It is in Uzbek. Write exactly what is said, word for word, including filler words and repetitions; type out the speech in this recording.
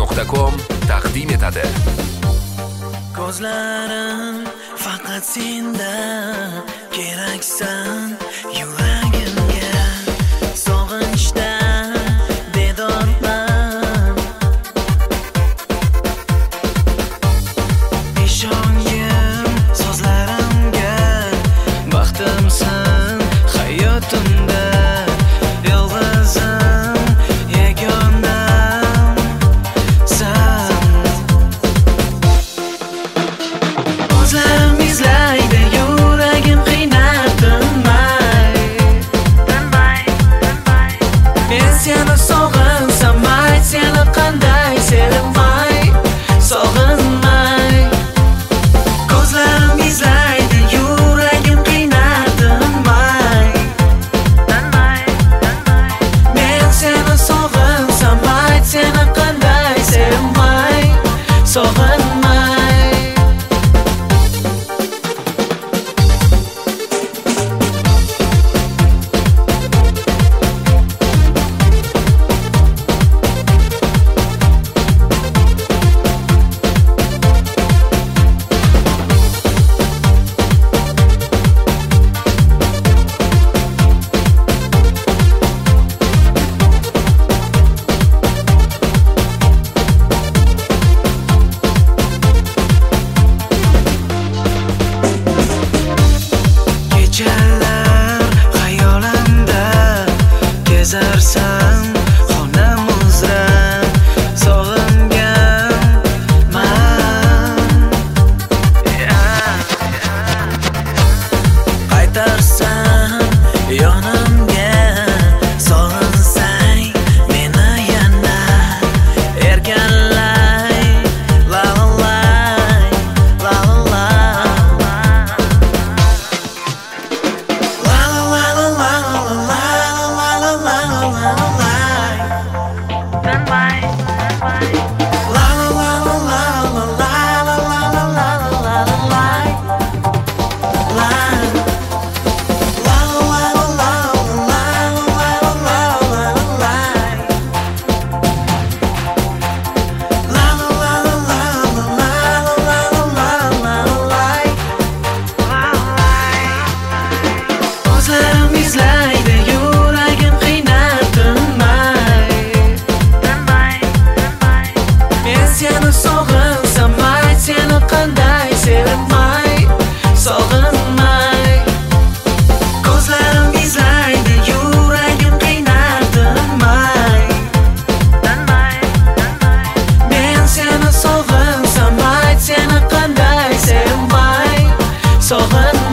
nuqta com taqdim etadi. Ko'zlarim faqat senda keraksan, yuragimga sog'inchdan bedorman. Ishongim so'zlarimga, baxtimsan hayotimda, yolg'izim yagonam san. Ko'zlarim izlaydi, yuragim qiynab tinmay. Men seni sog'insam, ayt seni qanday sevmay, sog'inmay. Ko'zlarim izlaydi, yuragim qiynab tinmay. Men seni sog'insam, ayt seni qanday sevmay, sog'inmay. Kechalar xayolimda kezarsan, xonam uzra sog'inganman. Qaytarsan yonimga, sog'insang meni yana erkanlay. La la lay, la la lay. Ko'zlarim izlaydi, yuragim qiynab tinmay. Men seni sog'insam, ayt seni qanday sevmay, sog'inmay. Ko'zlarim izlaydi, yuragim qiynab tinmay. Men seni sog'insam, ayt seni qanday sevmay, sog'inmay.